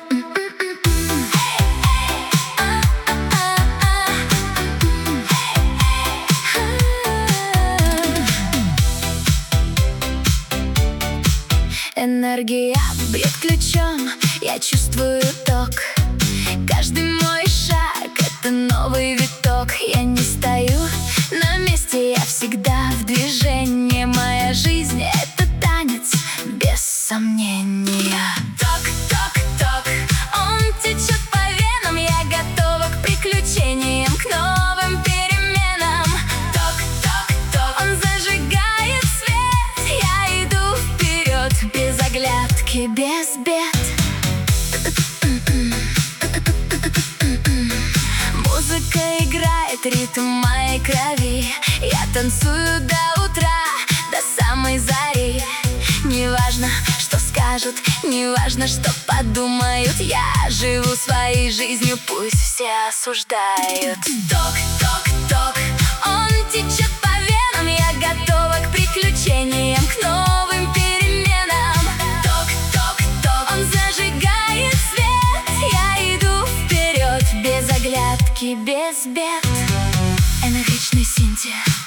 Энергия бьет ключом, я чувствую ток. Каждый мой шаг — это новый виток. Я не стою на месте, я всегда в движении. Моя жизнь — это танец, без сомнения. Ток, ток, ток, он течет по венам. Я готова к приключениям, к новым переменам. Ток, ток, ток, он зажигает свет. Я иду вперед, без оглядки, без бед. Музыка играет ритм моей крови. Я танцую до утра, до самой зари. Неважно, что скажут, неважно, что подумают. Я живу своей жизнью, пусть все осуждают. Ток, ток, ток, он течет по венам. Я готова к приключениям, к новым переменам. Ток, ток, ток, он зажигает свет. Я иду вперед, без оглядки, без бед. Энергичный Синтия.